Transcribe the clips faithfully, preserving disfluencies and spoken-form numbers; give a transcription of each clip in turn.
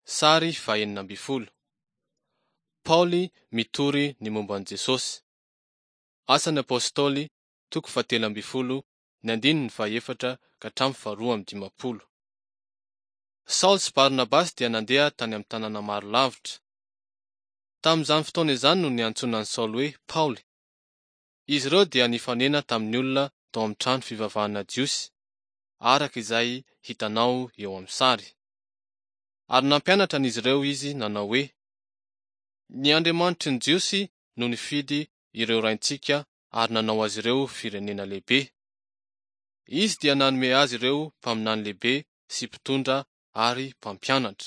Sary fahenina amby folo. Paoly mitory ny momba an' Jesosy. Asan'ny apôstôly toko fahatelo amby folo ny andininy fahaefatra ka hatramin'ny faharoa amby dimapolo. Saoly sy Barnabasy dia nandeha tany amin'ny tanàna maro lavitra. Tamin'izany fotoana izany no niantsonan'i Saoly hoe Paoly. Izy ireo dia nifanena tamin'ny olona tao amin'ny trano fivavahana jiosy, araka izay hitanao eo amin'ny sary. Ary nampianatra an'izy ireo izy nanao hoe: ny Andriamanitry ny jiosy no nifidy ireo raintsika ary nanao azy ireo firenena lehibe. Izy dia nanome azy ireo mpaminany lehibe sy mpitondra ary mpampianatra.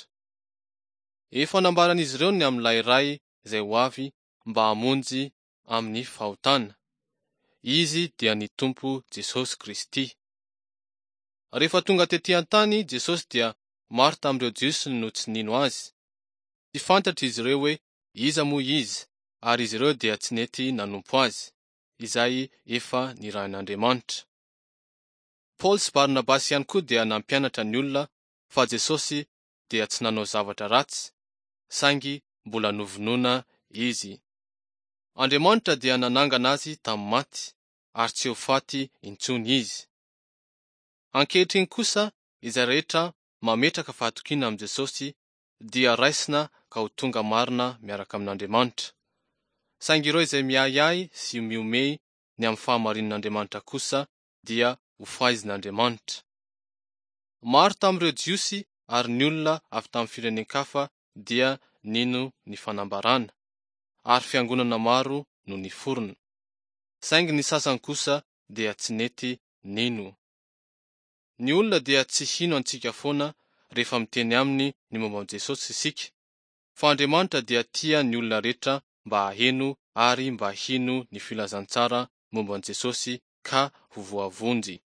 Efa nambaran'izy ireo ny amin'ilay iray izay ho avy mba hamonjy amin'ny fahotana. Izy dia ny Tompo Jesosy Kristy. Rehefa tonga tetỳ an-tany Jesosy dia maro tamin'ireo jiosy no tsy nino azy. Tsy fantatra izy ireo hoe iza moa izy, ary izy ireo dia tsy nety nanompo azy, izay efa nirahan'Andriamanitra. Paoly sy Barnabasy ihany koa dia nampianatra ny olona fa Jesosy dia tsy nanao zavatra ratsy, saingy mbola novonoina izy. Andriamanitra dia nanangana azy tamin'ny maty, ary tsy ho faty intsony izy. Ankehitriny kosa, izay rehetra mametraka fahatokiana amin' Jesosy dia raisina ka ho tonga marina miaraka amin'Andriamanitra. Saingy ireo izay miahiahy sy mihomehy ny amin'ny fahamarinan'Andriamanitra kosa dia ho faizin'Andriamanitra. Maro tamin'ireo jiosy ary ny olona avy tamin'ny firenen-kafa dia nino ny fanambarana, ary fiangonana maro no niforona. Saingy ny sasany kosa dia tsy nety nino. Ny olona dia tsy hino antsika foana rehefa miteny aminy ny momba an' Jesosy isika, fa Andriamanitra dia tia ny olona rehetra mba haheno ary mba hino ny filazantsara momba an' Jesosy ka ho voavonjy.